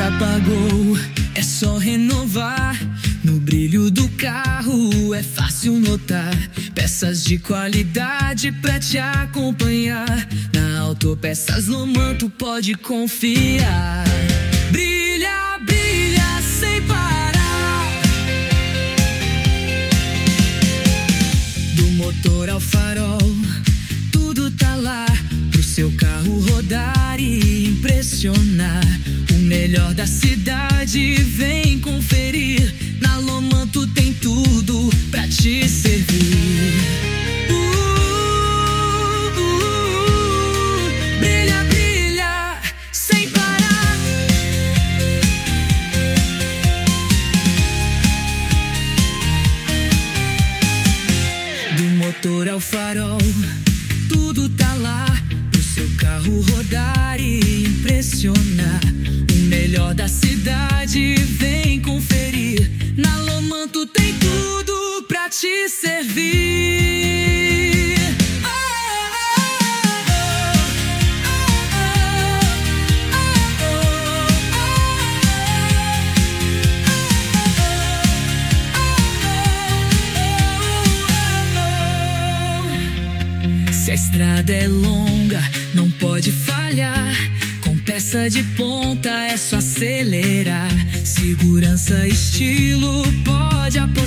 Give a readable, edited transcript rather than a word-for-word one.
apagou, é só renovar. No brilho do carro é fácil notar peças de qualidade pra te acompanhar. Na Autopeças Lomã tu pode confiar. Brilha, brilha sem parar. Do motor ao farol, tudo tá lá pro seu carro rodar e impressionar. O melhor da cidade vem conferir. Na Lomã tu tem tudo pra te servir. Brilha, brilha sem parar. Do motor ao farol, tudo tá lá pro seu carro rodar e impressionar. O melhor da cidade vem conferir. Na Lomã tu tem tudo pra te servir. Se a estrada é longa, não pode falhar. Com peça de ponta é só acelerar. Segurança, estilo, pode apoiar.